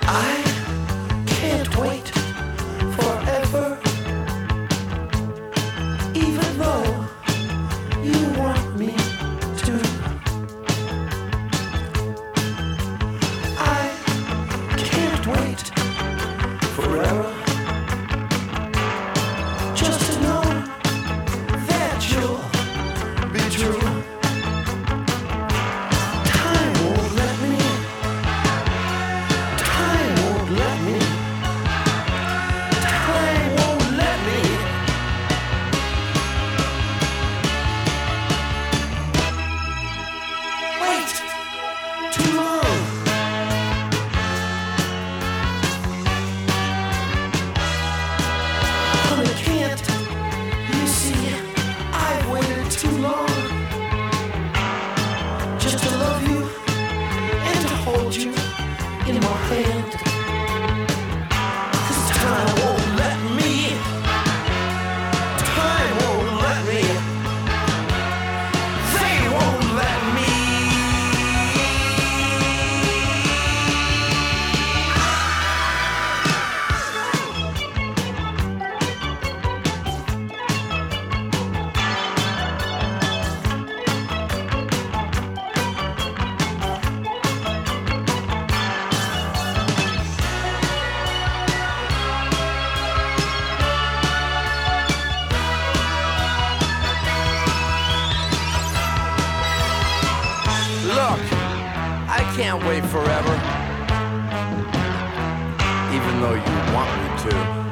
I can't wait forever, even though you want me to. I can't wait forever, just to know that you'll be true. Time won't let me. Time won't let me. Time won't let me. Wait too long. Honey, can't you see? I've waited too long just to love you and to hold you in my hand. 'Cause time won't let me. Time won't let me. They won't let me. Look, I can't wait forever, even though you want me to.